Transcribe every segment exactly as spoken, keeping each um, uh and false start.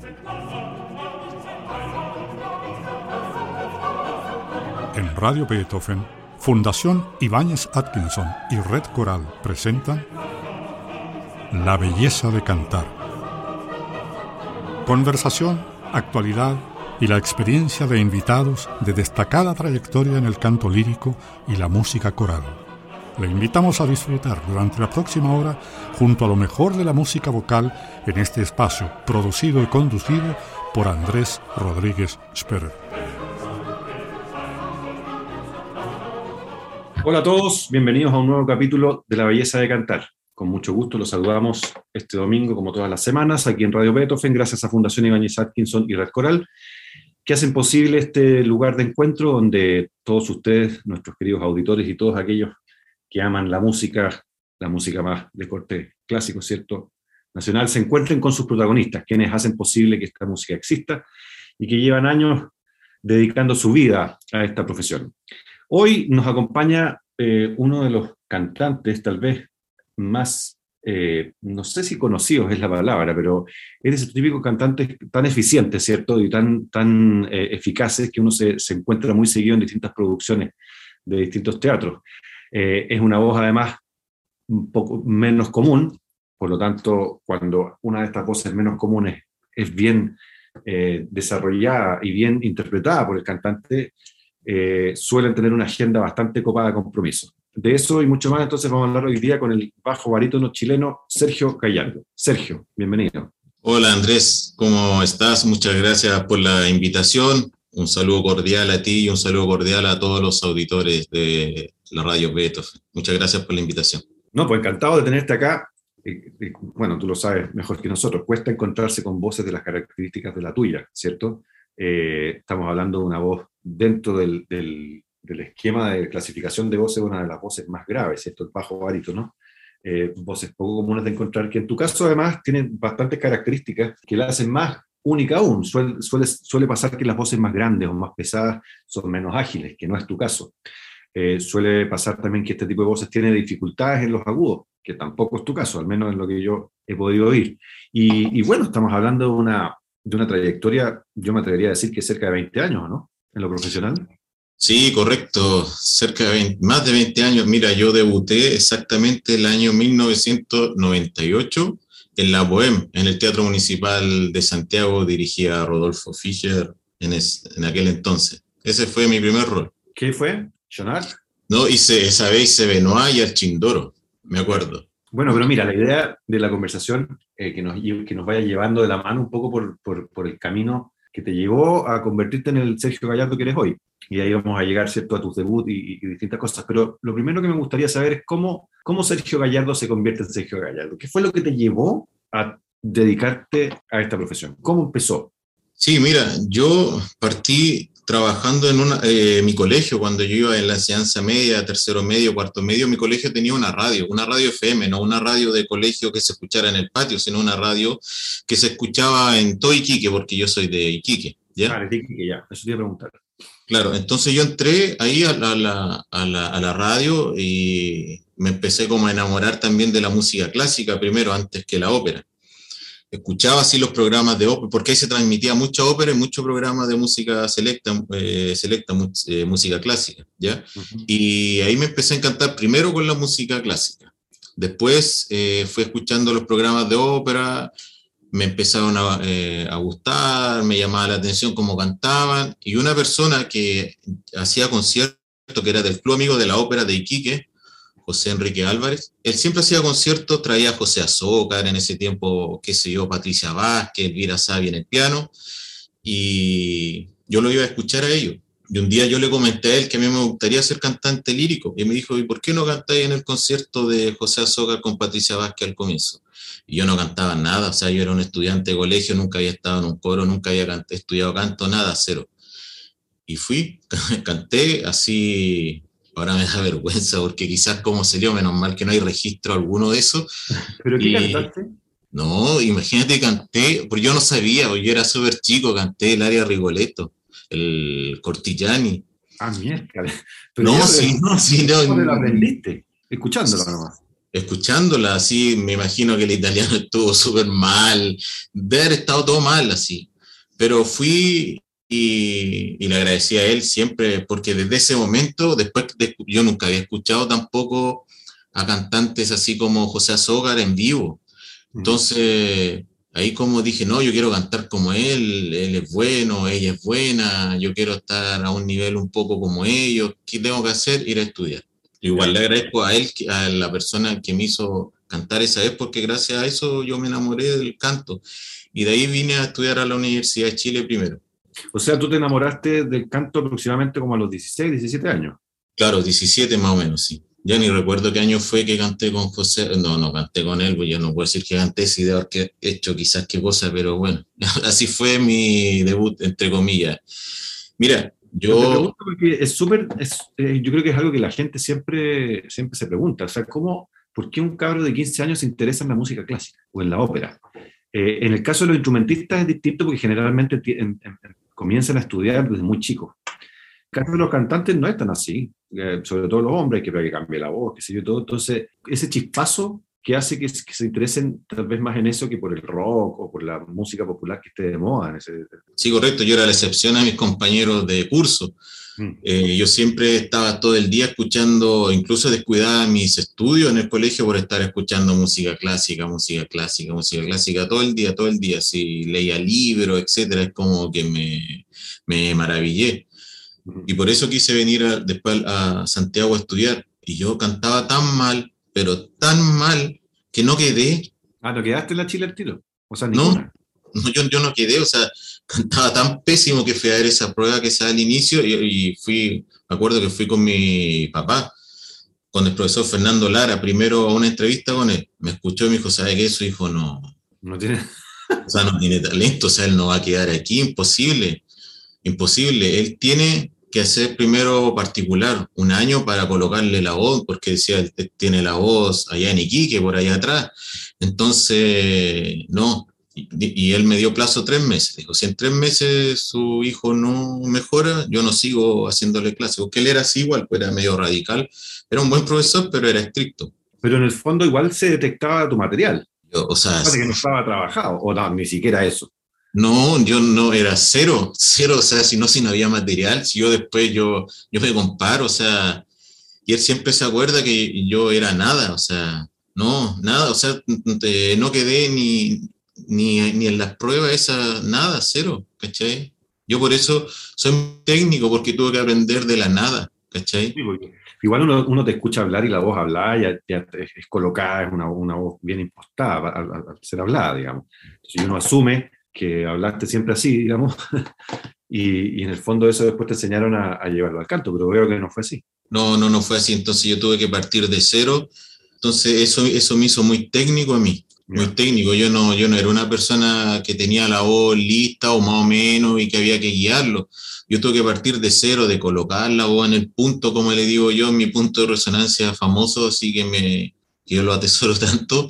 En Radio Beethoven, Fundación Ibáñez Atkinson y Red Coral presentan La belleza de cantar. Conversación, actualidad y la experiencia de invitados de destacada trayectoria en el canto lírico y la música coral. Le invitamos a disfrutar durante la próxima hora junto a lo mejor de la música vocal en este espacio, producido y conducido por Andrés Rodríguez Sperrer. Hola a todos, bienvenidos a un nuevo capítulo de La belleza de cantar. Con mucho gusto los saludamos este domingo, como todas las semanas, aquí en Radio Beethoven, gracias a Fundación Ibáñez Atkinson y Red Coral, que hacen posible este lugar de encuentro donde todos ustedes, nuestros queridos auditores y todos aquellos que aman la música, la música más de corte clásico, ¿cierto?, nacional, se encuentren con sus protagonistas, quienes hacen posible que esta música exista y que llevan años dedicando su vida a esta profesión. Hoy nos acompaña eh, uno de los cantantes, tal vez más, eh, no sé si conocidos es la palabra, pero es ese típico cantante tan eficiente, ¿cierto? Y tan, tan eh, eficaces que uno se, se encuentra muy seguido en distintas producciones de distintos teatros. Eh, es una voz además un poco menos común, por lo tanto, cuando una de estas voces menos comunes es bien eh, desarrollada y bien interpretada por el cantante, eh, suelen tener una agenda bastante copada de compromiso. De eso y mucho más, entonces vamos a hablar hoy día con el bajo barítono chileno Sergio Gallardo. Sergio, bienvenido. Hola Andrés, ¿cómo estás? Muchas gracias por la invitación. Un saludo cordial a ti y un saludo cordial a todos los auditores de la Radio Beethoven. Muchas gracias por la invitación. No, pues encantado de tenerte acá. Eh, eh, bueno, tú lo sabes mejor que nosotros. Cuesta encontrarse con voces de las características de la tuya, ¿cierto? Eh, estamos hablando de una voz dentro del, del, del esquema de clasificación de voces, una de las voces más graves, ¿cierto? El bajo barítono. Eh, voces poco comunes de encontrar, que en tu caso además tienen bastantes características que la hacen más única aún. Suele, suele, suele pasar que las voces más grandes o más pesadas son menos ágiles, que no es tu caso. Eh, suele pasar también que este tipo de voces tiene dificultades en los agudos, que tampoco es tu caso, al menos en lo que yo he podido oír. Y, y bueno, estamos hablando de una, de una trayectoria, yo me atrevería a decir que cerca de veinte años, ¿no?, en lo profesional. Sí, correcto, cerca de veinte, más de veinte años. Mira, yo debuté exactamente el año mil novecientos noventa y ocho en la Bohème, en el Teatro Municipal de Santiago, dirigía a Rodolfo Fischer en, es, en aquel entonces. Ese fue mi primer rol. ¿Qué fue? ¿Schoenart? No, hice esa vez hice Benoit y Archindoro, me acuerdo. Bueno, pero mira, la idea de la conversación eh, que, nos, que nos vaya llevando de la mano un poco por, por, por el camino que te llevó a convertirte en el Sergio Gallardo que eres hoy. Y ahí vamos a llegar, ¿cierto?, a tus debut y, y distintas cosas. Pero lo primero que me gustaría saber es cómo, cómo Sergio Gallardo se convierte en Sergio Gallardo. ¿Qué fue lo que te llevó a dedicarte a esta profesión? ¿Cómo empezó? Sí, mira, yo partí trabajando en una, eh, mi colegio, cuando yo iba en la enseñanza media, tercero medio, cuarto medio, mi colegio tenía una radio, una radio F M, no una radio de colegio que se escuchara en el patio, sino una radio que se escuchaba en todo Iquique, porque yo soy de Iquique, ¿ya? Ah, de Iquique, ya, eso te iba a preguntar. Claro, entonces yo entré ahí a la, a, la, a, la, a la radio y me empecé como a enamorar también de la música clásica primero, antes que la ópera. Escuchaba así los programas de ópera, porque ahí se transmitía mucha ópera y muchos programas de música selecta, eh, selecta eh, música clásica, ¿ya? Uh-huh. Y ahí me empecé a encantar primero con la música clásica. Después eh, fui escuchando los programas de ópera, me empezaron a, eh, a gustar, me llamaba la atención cómo cantaban, y una persona que hacía conciertos, que era del Club Amigo de la Ópera de Iquique, José Enrique Álvarez, él siempre hacía conciertos, traía a José Azócar, en ese tiempo, qué sé yo, Patricia Vázquez, Elvira Savi en el piano, y yo lo iba a escuchar a ellos. Y un día yo le comenté a él que a mí me gustaría ser cantante lírico, y me dijo, ¿y por qué no cantáis en el concierto de José Azócar con Patricia Vázquez al comienzo? Y yo no cantaba nada, o sea, yo era un estudiante de colegio, nunca había estado en un coro, nunca había cant- estudiado canto, nada, cero. Y fui, canté así. Ahora me da vergüenza porque quizás como salió, menos mal que no hay registro alguno de eso. ¿Pero qué y, cantaste? No, imagínate, canté, porque yo no sabía, yo era súper chico, canté el Aria Rigoletto, el Cortillani. Ah, mierda. No, sí, no, sí, no. ¿Cómo te lo aprendiste? Escuchándolo nomás. escuchándola así, me imagino que el italiano estuvo súper mal, de haber estado todo mal así, pero fui y, y le agradecí a él siempre, porque desde ese momento, después de, yo nunca había escuchado tampoco a cantantes así como José Azócar en vivo, entonces ahí como dije, no, yo quiero cantar como él, él es bueno, ella es buena, yo quiero estar a un nivel un poco como ellos, ¿qué tengo que hacer? Ir a estudiar. Igual le agradezco a él, a la persona que me hizo cantar esa vez, porque gracias a eso yo me enamoré del canto. Y de ahí vine a estudiar a la Universidad de Chile primero. O sea, tú te enamoraste del canto aproximadamente como a los dieciséis, diecisiete años. Claro, diecisiete más o menos, sí. Ya ni recuerdo qué año fue que canté con José. No, no canté con él, pues yo no puedo decir que canté, si de haber hecho quizás qué cosa, pero bueno, así fue mi debut, entre comillas. Mira, yo... Te pregunto porque es súper, es, eh, yo creo que es algo que la gente siempre, siempre se pregunta, o sea, ¿cómo, ¿por qué un cabro de quince años se interesa en la música clásica o en la ópera? Eh, en el caso de los instrumentistas es distinto porque generalmente t- en, en, en, comienzan a estudiar desde muy chicos. En el caso de los cantantes no es tan así, eh, sobre todo los hombres, que, que cambie la voz, qué sé yo, todo. Entonces, ese chispazo que hace que, que se interesen tal vez más en eso que por el rock o por la música popular que esté de moda. En ese... Sí, correcto, yo era la excepción a mis compañeros de curso. Mm. Eh, yo siempre estaba todo el día escuchando, incluso descuidaba mis estudios en el colegio por estar escuchando música clásica, música clásica, música clásica, todo el día, todo el día. Si leía libros, etcétera, es como que me, me maravillé. Y por eso quise venir a, después a Santiago a estudiar. Y yo cantaba tan mal, pero tan mal, que no quedé. Ah, ¿no quedaste en la Chile al tiro? O sea, no, ninguna. no yo, yo no quedé, o sea, cantaba tan pésimo que fui a ver esa prueba que se da al inicio y, y fui, me acuerdo que fui con mi papá, con el profesor Fernando Lara, primero a una entrevista con él. Me escuchó y me dijo, ¿sabe qué? Su hijo no... No tiene... O sea, no tiene talento, o sea, él no va a quedar aquí, imposible, imposible. Él tiene que hacer primero particular, un año para colocarle la voz, porque decía, él tiene la voz allá en Iquique, por allá atrás. Entonces, no, y, y él me dio plazo tres meses. Dijo, si en tres meses su hijo no mejora, yo no sigo haciéndole clases. Porque él era así igual, pues era medio radical. Era un buen profesor, pero era estricto. Pero en el fondo igual se detectaba tu material. Yo, o sea, que no estaba trabajado, o no, ni siquiera eso. No, yo no, era cero, cero, o sea, si no, si no había material, si yo después, yo, yo me comparo, o sea, y él siempre se acuerda que yo era nada, o sea, no, nada, o sea, no quedé ni, ni, ni en las pruebas esas, nada, cero, ¿cachai? Yo por eso soy técnico, porque tuve que aprender de la nada, ¿cachai? Sí, igual uno, uno te escucha hablar y la voz hablada ya, ya es colocada, es una, una voz bien impostada al, al, al ser hablada, digamos. Entonces uno asume que hablaste siempre así, digamos, y, y en el fondo eso después te enseñaron a, a llevarlo al canto, pero veo que no fue así. No, no, no fue así, entonces yo tuve que partir de cero, entonces eso, eso me hizo muy técnico a mí, muy yeah. técnico, yo no, yo no era una persona que tenía la voz lista o más o menos y que había que guiarlo, yo tuve que partir de cero, de colocar la voz en el punto, como le digo yo, mi punto de resonancia famoso, así que, me, que yo lo atesoro tanto,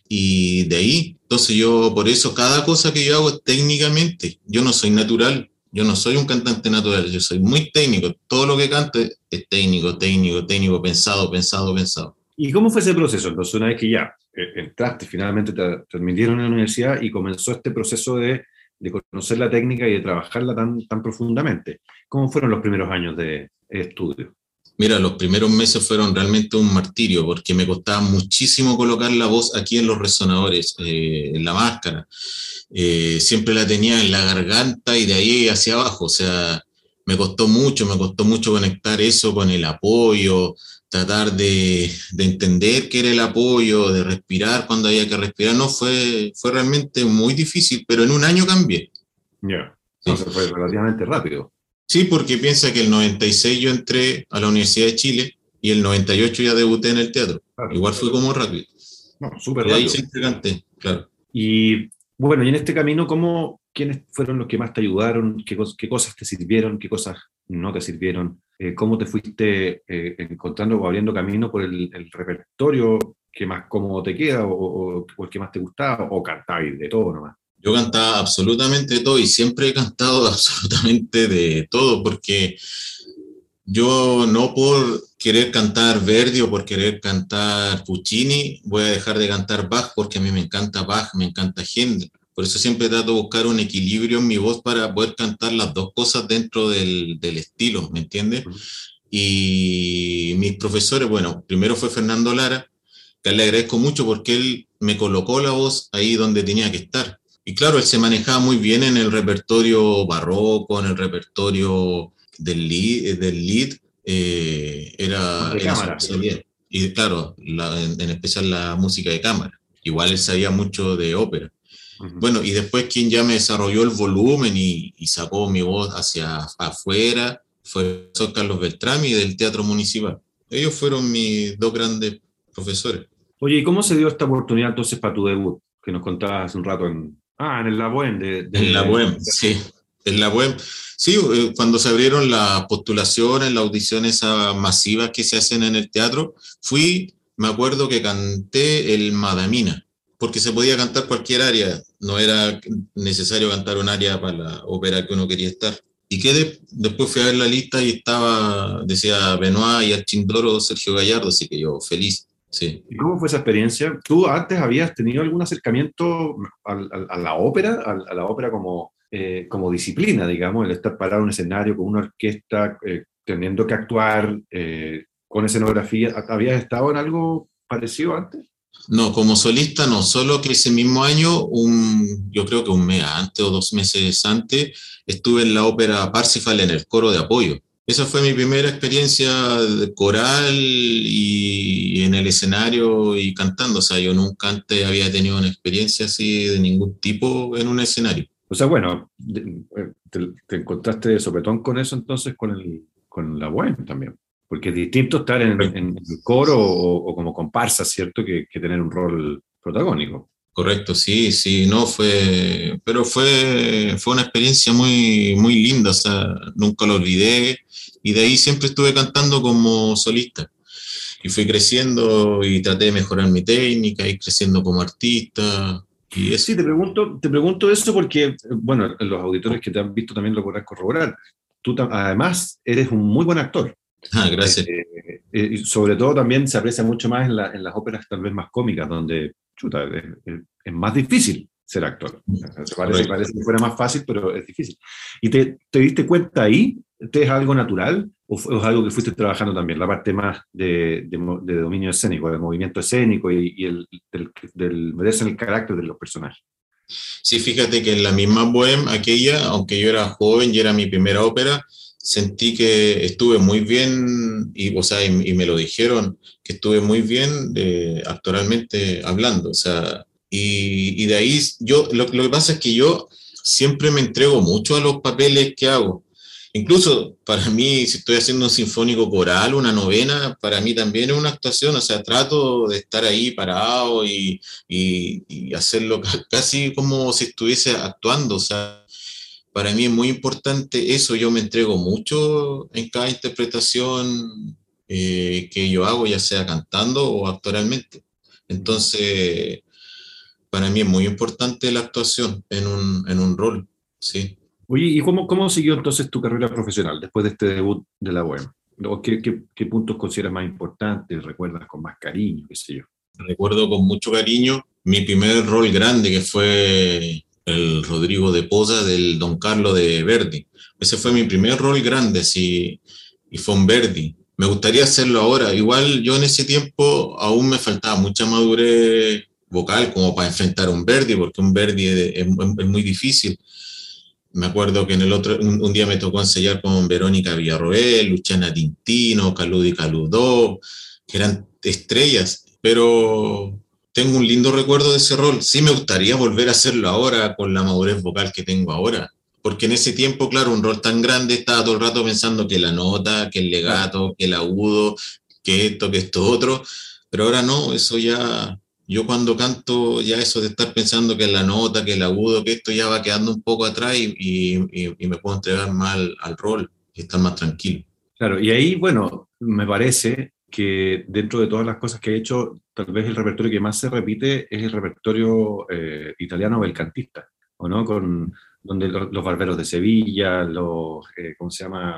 y de ahí, entonces yo, por eso, cada cosa que yo hago es técnicamente, yo no soy natural, yo no soy un cantante natural, yo soy muy técnico, todo lo que canto es, es técnico, técnico, técnico, pensado, pensado, pensado. ¿Y cómo fue ese proceso? Entonces, una vez que ya entraste, finalmente te, te admitieron en la universidad y comenzó este proceso de, de conocer la técnica y de trabajarla tan, tan profundamente, ¿cómo fueron los primeros años de, de estudio? Mira, los primeros meses fueron realmente un martirio porque me costaba muchísimo colocar la voz aquí en los resonadores, eh, en la máscara. Eh, siempre la tenía en la garganta y de ahí hacia abajo. O sea, me costó mucho, me costó mucho conectar eso con el apoyo, tratar de, de entender qué era el apoyo, de respirar cuando había que respirar. No, fue, fue realmente muy difícil, pero en un año cambié. Ya, yeah. Entonces sí. Fue relativamente rápido. Sí, porque piensa que el noventa y seis yo entré a la Universidad de Chile y el noventa y ocho ya debuté en el teatro. Claro, Igual fue como rápido. No, súper rápido. Y ahí siempre canté, claro. Y bueno, y en este camino, ¿cómo, ¿quiénes fueron los que más te ayudaron? ¿Qué, qué cosas te sirvieron? ¿Qué cosas no te sirvieron? Eh, ¿Cómo te fuiste eh, encontrando o abriendo camino por el, el repertorio que más cómodo te queda o, o, o el que más te gustaba? ¿O cantabas de todo nomás? Yo cantaba absolutamente de todo y siempre he cantado absolutamente de todo porque Yo no por querer cantar Verdi o por querer cantar Puccini voy a dejar de cantar Bach, porque a mí me encanta Bach, me encanta Händel. Por eso siempre trato de buscar un equilibrio en mi voz para poder cantar las dos cosas dentro del, del estilo, ¿me entiendes? Y mis profesores, bueno, primero fue Fernando Lara, que le agradezco mucho porque él me colocó la voz ahí donde tenía que estar. Y claro, él se manejaba muy bien en el repertorio barroco, en el repertorio del lead, del lead eh, era, De era su cámara. especialidad. Y claro, la, en, en especial la música de cámara. Igual él sabía mucho de ópera. Uh-huh. Bueno, y después quien ya me desarrolló el volumen y, y sacó mi voz hacia afuera fue Carlos Beltrami del Teatro Municipal. Ellos fueron mis dos grandes profesores. Oye, ¿y cómo se dio esta oportunidad entonces para tu debut? Que nos contabas hace un rato en... Ah, en el La Bohème. De, de... En La Bohème, sí. En La Bohème. Sí, cuando se abrieron las postulaciones, las audiciones masivas que se hacen en el teatro, fui, me acuerdo que canté el Madamina, porque se podía cantar cualquier área, no era necesario cantar un área para la ópera que uno quería estar. Y quedé, después fui a ver la lista y estaba, decía Benoit y Archindoro, Sergio Gallardo, así que yo feliz. Sí. ¿Y cómo fue esa experiencia? ¿Tú antes habías tenido algún acercamiento a, a, a la ópera, a, a la ópera como, eh, como disciplina, digamos, el estar parado en un escenario con una orquesta, eh, teniendo que actuar eh, con escenografía? ¿Habías estado en algo parecido antes? No, como solista no, solo que ese mismo año, un, yo creo que un mes antes o dos meses antes, estuve en la ópera Parsifal en el coro de apoyo. Esa fue mi primera experiencia coral y en el escenario y cantando. O sea, yo nunca antes había tenido una experiencia así de ningún tipo en un escenario. O sea, bueno, te, te encontraste de sopetón con eso entonces con, el, con La Bohème también. Porque es distinto estar en, en, en el coro o, o como comparsa, ¿cierto? Que, que tener un rol protagónico. Correcto, sí, sí, no fue, pero fue, fue una experiencia muy, muy linda, o sea, nunca lo olvidé, y de ahí siempre estuve cantando como solista, y fui creciendo y traté de mejorar mi técnica, y creciendo como artista, y eso. Sí, te pregunto, te pregunto eso porque, bueno, los auditores que te han visto también lo podrán corroborar. Tú además eres un muy buen actor. Ah, gracias. Eh, eh, y sobre todo también se aprecia mucho más en, la, en las óperas tal vez más cómicas, donde chuta, es, es, es más difícil ser actor. Se parece, parece que fuera más fácil, pero es difícil. ¿Y te, te diste cuenta ahí? ¿Te es algo natural o es algo que fuiste trabajando también? La parte más de, de, de dominio escénico, de movimiento escénico y, y el, del, del meterse en el carácter de los personajes. Sí, fíjate que en la misma Bohème, aquella, aunque yo era joven y era mi primera ópera, sentí que estuve muy bien, y, o sea, y, y me lo dijeron, que estuve muy bien eh, actoralmente hablando, o sea, y, y de ahí yo, lo, lo que pasa es que yo siempre me entrego mucho a los papeles que hago. Incluso para mí, si estoy haciendo un sinfónico coral, una novena, para mí también es una actuación, o sea, trato de estar ahí parado y, y, y hacerlo casi como si estuviese actuando, o sea, para mí es muy importante eso, yo me entrego mucho en cada interpretación eh, que yo hago, ya sea cantando o actoralmente. Entonces, para mí es muy importante la actuación en un, en un rol, sí. Oye, ¿y cómo, cómo siguió entonces tu carrera profesional después de este debut de La Bohème? ¿Qué, qué, qué puntos consideras más importantes? ¿Recuerdas con más cariño, qué sé yo? Recuerdo con mucho cariño mi primer rol grande, que fue el Rodrigo de Posa del Don Carlo de Verdi. Ese fue mi primer rol grande, sí, y fue un Verdi. Me gustaría hacerlo ahora. Igual yo en ese tiempo aún me faltaba mucha madurez vocal como para enfrentar un Verdi, porque un Verdi es, es, es muy difícil. Me acuerdo que en el otro, un, un día me tocó ensayar con Verónica Villarroel, Luciana Tintino, Caludi Caludó, que eran estrellas, pero tengo un lindo recuerdo de ese rol. Sí me gustaría volver a hacerlo ahora con la madurez vocal que tengo ahora, porque en ese tiempo, claro, un rol tan grande estaba todo el rato pensando que la nota, que el legato, que el agudo, que esto, que esto otro, pero ahora no, eso ya... Yo cuando canto, ya eso de estar pensando que la nota, que el agudo, que esto ya va quedando un poco atrás y, y, y me puedo entregar más al, al rol y estar más tranquilo. Claro, y ahí, bueno, me parece que dentro de todas las cosas que he hecho, tal vez el repertorio que más se repite es el repertorio eh, italiano belcantista, ¿o no? Con, donde los, los barberos de Sevilla, los, eh, ¿cómo se llama?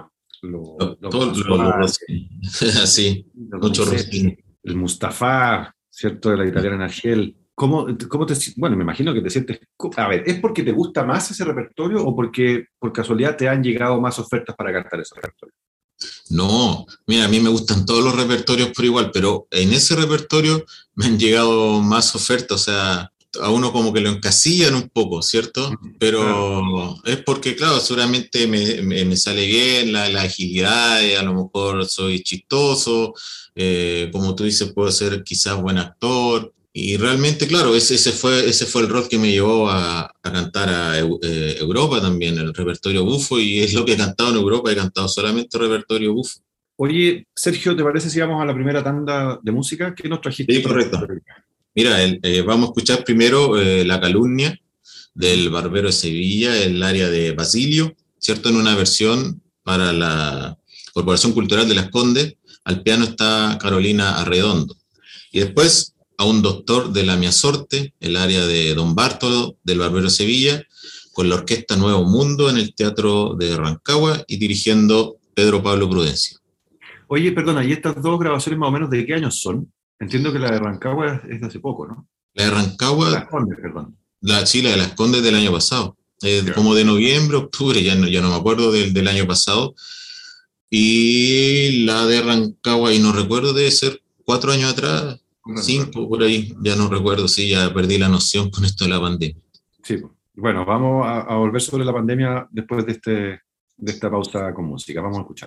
lo, Lo- lo- todo lo, lo Rossini. Así, lo- mucho no sé, Rossini. el Mustafa, ¿cierto? De la italiana Argel. ¿Cómo, cómo te, si- bueno, me imagino que te sientes... co- A ver, ¿es porque te gusta más ese repertorio o porque por casualidad te han llegado más ofertas para cantar ese repertorio? No, mira, a mí me gustan todos los repertorios por igual, pero en ese repertorio me han llegado más ofertas, o sea, a uno como que lo encasillan un poco, ¿cierto? Claro. Pero es porque, claro, seguramente me, me- me sale bien la, la agilidad, eh, a lo mejor soy chistoso, eh, como tú dices, puedo ser quizás buen actor. Y realmente, claro, ese, ese fue, ese fue el rol que me llevó a, a cantar a Eu- eh, Europa también, el repertorio bufo, y es lo que he cantado en Europa, he cantado solamente repertorio bufo. Oye, Sergio, ¿te parece si vamos a la primera tanda de música? ¿Qué nos trajiste Sí, para correcto. Mira, el- eh, vamos a escuchar primero eh, La Calumnia del Barbero de Sevilla, el área de Basilio, ¿cierto? En una versión para la Corporación Cultural de Las Condes. Al piano está Carolina Arredondo. Y después a un doctor de la Miasorte, el área de Don Bartolo del Barbero de Sevilla, con la Orquesta Nuevo Mundo en el Teatro de Rancagua y dirigiendo Pedro Pablo Prudencio. Oye, perdona, ¿y estas dos grabaciones más o menos de qué años son? Entiendo que la de Rancagua es, es de hace poco, ¿no? La de Rancagua, Las Condes, perdón. la Chile de Las Condes del año pasado, eh, Ya. como de noviembre, octubre, ya no, ya no me acuerdo del, del año pasado. Y la de Rancagua, y no recuerdo, debe ser cuatro años atrás, No cinco recuerdo. por ahí, ya no recuerdo, sí, ya perdí la noción con esto de la pandemia. Sí, pues. Bueno, vamos a, a volver sobre la pandemia después de, este, de esta pausa con música. Vamos a escuchar.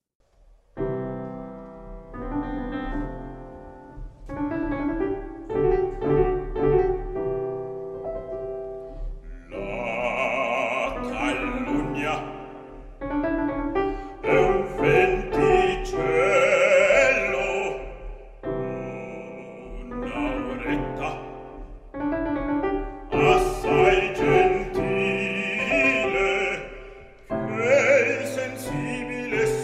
La calunnia è un venticello, un'auretta assai gentile, che insensibile e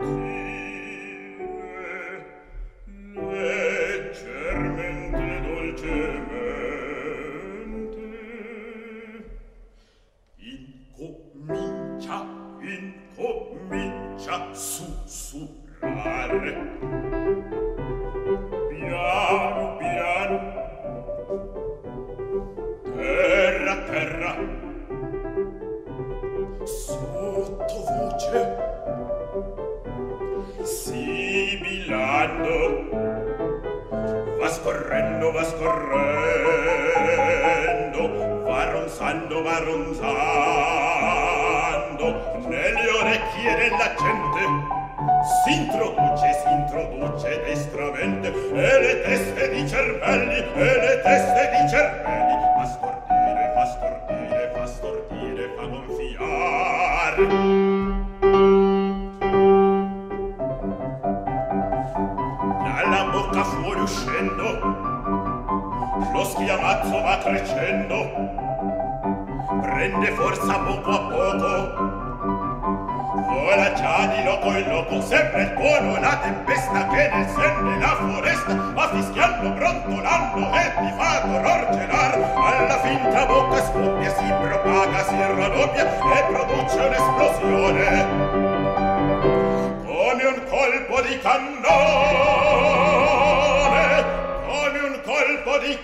sottile, leggermente, dolcemente, incomincia, incomincia a sussurrare. Piano, piano, terra, terra, sottovoce, sibilando, va scorrendo, va scorrendo, va ronzando, va ronzando, nelle orecchie della gente s'introduce, s'introduce destramente, e le teste di cervelli, e le teste di cervelli, fa stordire, fa stordire, fa stordire, fa gonfiare. Dalla bocca fuori uscendo, lo schiamazzo va crescendo, prende forza poco a poco, vola già di loco in loco, sempre il tuono, la tempesta che nel sen della foresta va fischiando, brontolando e ti fa dolor gelar. Alla fin tra bocca scoppia, si propaga, si raddoppia e produce un'esplosione come un colpo di cannone, come un colpo di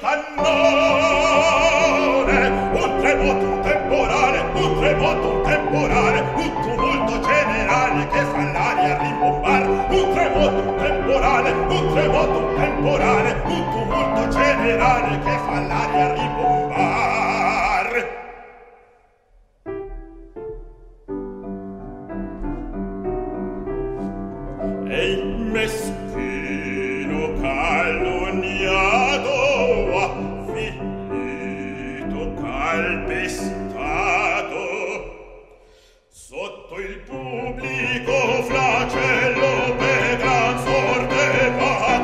cannone, un tremoto, un temporale, un tremoto, un temporale, un tumulto generale che fa l'aria rimbombar, un tremoto, un temporale, un tremoto, un temporale, un tumulto generale che fa l'aria rimbombar. E il meschino calunniato ha finito calpestato sotto il pubblico flagello per gran sorte va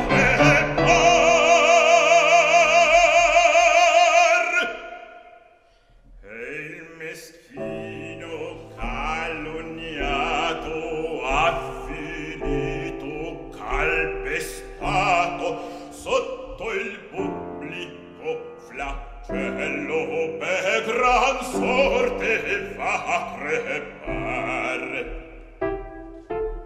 crepar. E il meschino calunniato ha finito calpestato sotto il pubblico flagello per gran sorte fa crepare.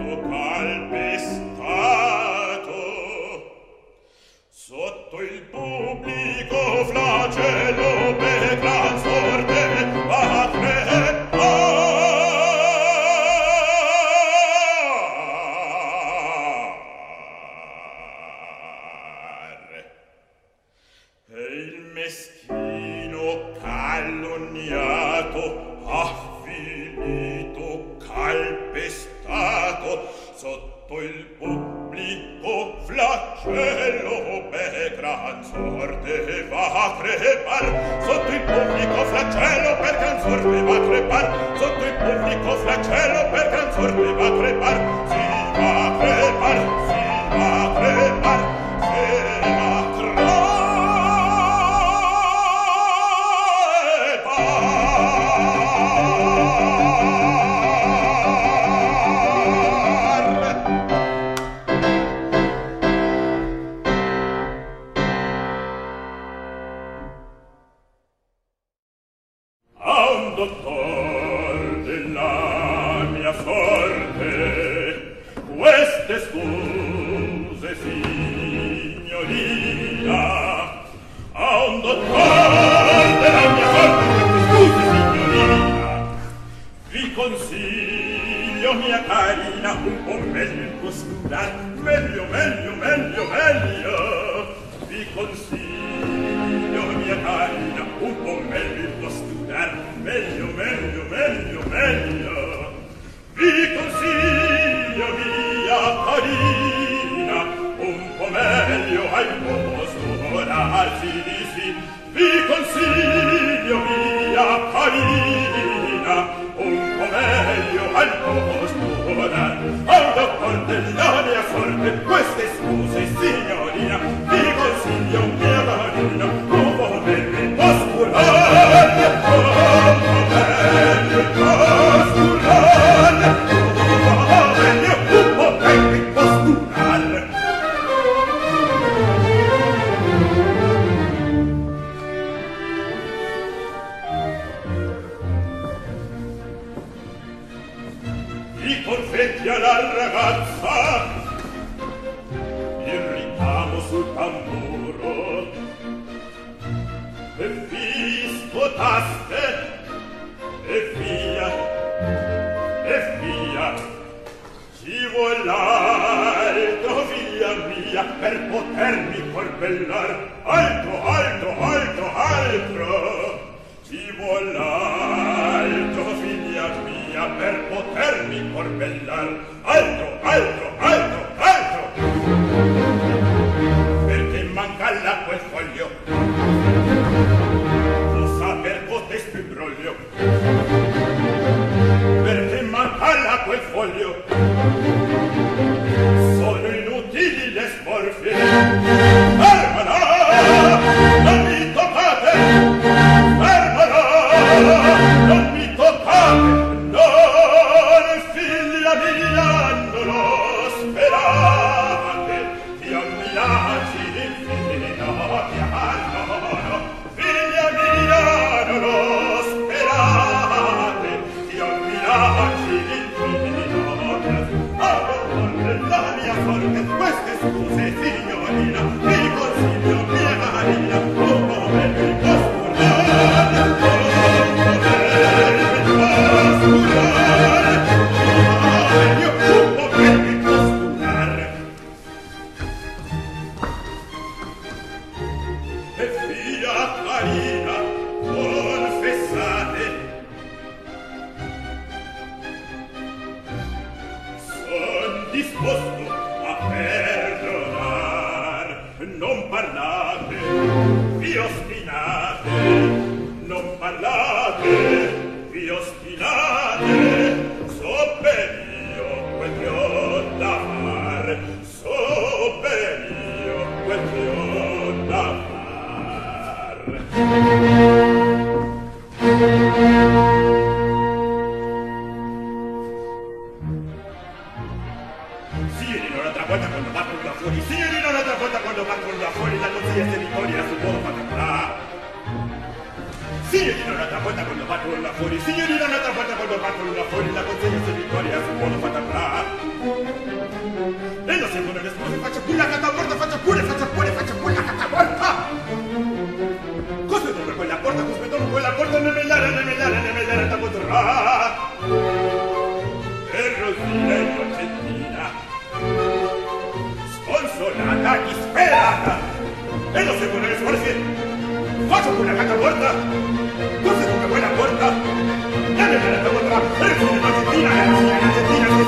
Sotto il pubblico flagello per gran sorte va a crepare. E il meschino calunniato ha finito calpestato sotto il pubblico flagello per gran sorte va a crepar. Sotto il pubblico flagello per gran sorte va a crepar. Sotto il pubblico flagello per gran sorte va a crepar. Si va a crepar, si va a crepar, si va a crepar. Dottor della mia sorte, queste scuse, signorina. A un dottor della mia sorte, queste scuse, signorina. Vi consiglio, mia carina, un po' meglio impostare, meglio, meglio, meglio, meglio. Vi consiglio, mia carina, un po' meglio impostare, meglio, meglio, meglio, meglio. Vi consiglio, mia carina, un po' meglio al posto ora, sì, sì. Vi consiglio, mia carina, un po' meglio al posto ora. Al dottor della mia sorte, queste scuse, signorina. Vi consiglio, mia carina, un po' meglio il posturale, un po' meglio il posturale, un po' meglio, un po' meglio il posturale. I confetti alla ragazza, il ricamo sul tamburo, e fisco taste, e via, e via. Ci vuol l'altro, figlia mia, per potermi corbellar. Altro, altro, altro, altro. Ci vuol l'altro, figlia mia, per potermi corbellar. Altro, altro, altro, altro. Perché manca l'acqua e foglio, lo sa per cotesto imbroglio. Perché manca l'acqua e foglio, sono inutili le sporfie. Fermala, non mi toccate. Fermala, non mi toccate. Non, figlia mia, non lo sperate. Dio mi lasci l'infinito piano. Figlia mia, non lo sperate. Dio mi lasci l'infinito piano. A dottor della mia sorte, queste scuse, signorina. Vi consiglio, mia carina, un po' meglio il posturale, un po' meglio il posturale, un po' meglio il posturale. E via carina, confessate, son disposto a perdonar. Non parlate, vi ostinate, non parlate, vi ostinate. So ben io quel che ho da fare, so ben io quel che ho da fare. Signorina, un'altra volta quando va con la fuori, signorina, un'altra volta quando va con la fuori, la consiglia se Vittoria su buono fatta là. Signorina, un'altra volta quando va con la fuori, signorina, un'altra volta quando va con la fuori, la consiglia se Vittoria su buono fatta là.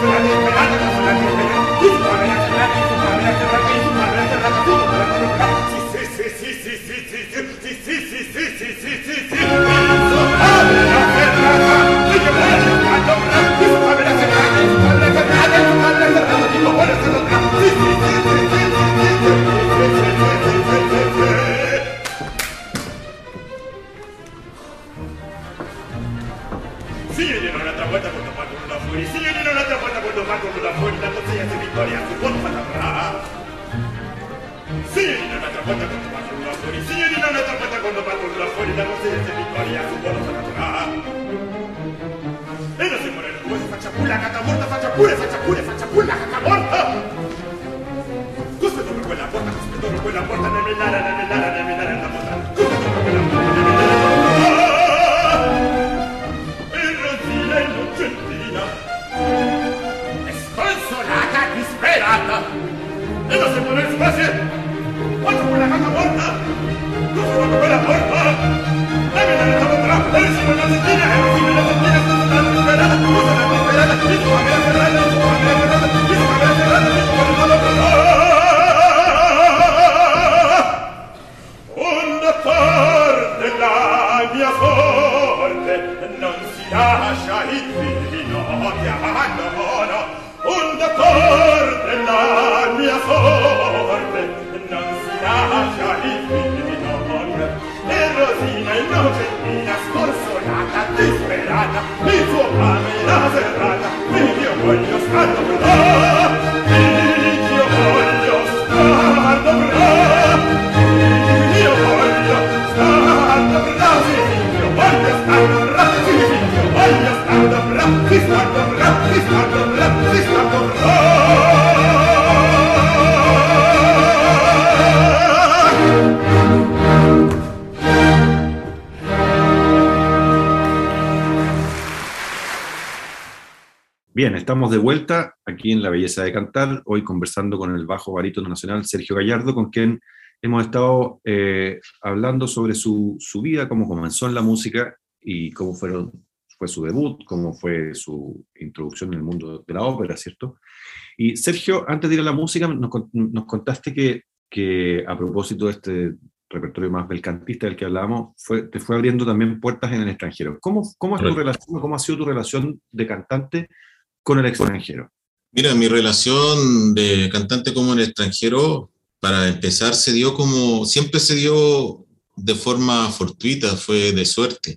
Bien, estamos de vuelta aquí en La Belleza de Cantar, hoy conversando con el bajo barítono nacional Sergio Gallardo, con quien hemos estado eh, hablando sobre su, su vida, cómo comenzó en la música y cómo fueron, fue su debut, cómo fue su introducción en el mundo de la ópera, ¿cierto? Y Sergio, antes de ir a la música, nos, nos contaste que, que a propósito de este repertorio más belcantista del que hablábamos, fue, te fue abriendo también puertas en el extranjero. ¿Cómo, cómo es tu relación, cómo ha sido tu relación de cantante con el extranjero? Mira, mi relación de cantante como en el extranjero, para empezar, se dio como, siempre se dio de forma fortuita, fue de suerte.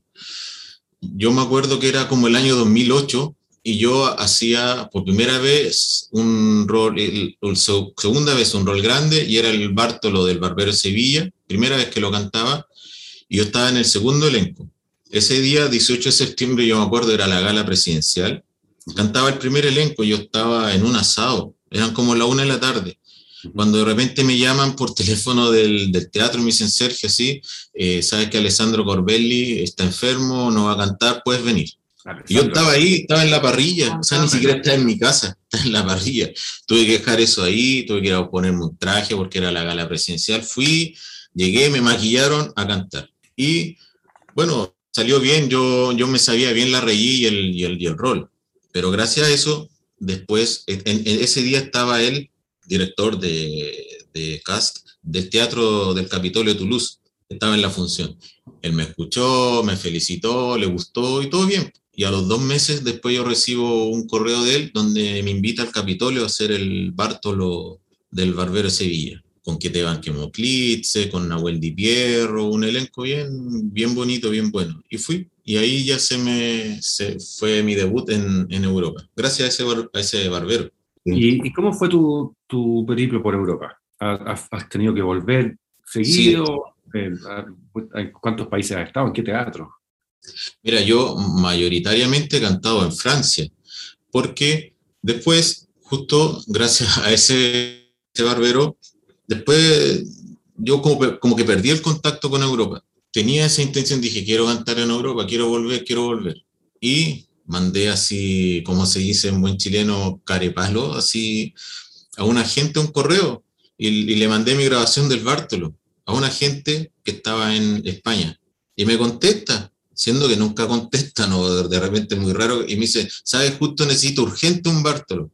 Yo me acuerdo que era como el año dos mil ocho y yo hacía por primera vez un rol, el, el, segunda vez un rol grande, y era el Bártolo del Barbero de Sevilla, primera vez que lo cantaba, y yo estaba en el segundo elenco. Ese día, dieciocho de septiembre, yo me acuerdo, era la gala presidencial. Cantaba el primer elenco, yo estaba en un asado, eran como la una de la tarde, cuando de repente me llaman por teléfono del, del teatro y me dicen: Sergio, sí, eh, sabes que Alessandro Corbelli está enfermo, no va a cantar, puedes venir. Alessandro. Y yo estaba ahí, estaba en la parrilla, o sea, ni siquiera estaba en mi casa, estaba en la parrilla. Tuve que dejar eso ahí, tuve que ir a ponerme un traje porque era la gala presidencial. Fui, llegué, me maquillaron a cantar. Y bueno, salió bien, yo, yo me sabía bien la reí y el, y el, y el rol. Pero gracias a eso, después, en, en ese día estaba él, director de, de cast del Teatro del Capitolio de Toulouse, estaba en la función. Él me escuchó, me felicitó, le gustó y todo bien. Y a los dos meses después yo recibo un correo de él donde me invita al Capitolio a hacer el Bártolo del Barbero de Sevilla, con Ketevan Kemoklitze, con Nahuel Di Pierro, un elenco bien, bien bonito, bien bueno. Y fui. Y ahí ya se me se fue mi debut en, en Europa, gracias a ese, bar, a ese barbero. ¿Y, ¿Y cómo fue tu, tu periplo por Europa? ¿Has, has tenido que volver seguido? Sí. ¿En cuántos países has estado? ¿En qué teatro? Mira, yo mayoritariamente he cantado en Francia, porque después, justo gracias a ese, ese barbero, después yo como, como que perdí el contacto con Europa. Tenía esa intención, dije, quiero cantar en Europa, quiero volver, quiero volver. Y mandé así, como se dice en buen chileno, carepalo, así a un agente un correo, y, y le mandé mi grabación del Bártolo a un agente que estaba en España. Y me contesta, siendo que nunca contestan o de repente es muy raro, y me dice, ¿sabes? Justo necesito urgente un Bartolo.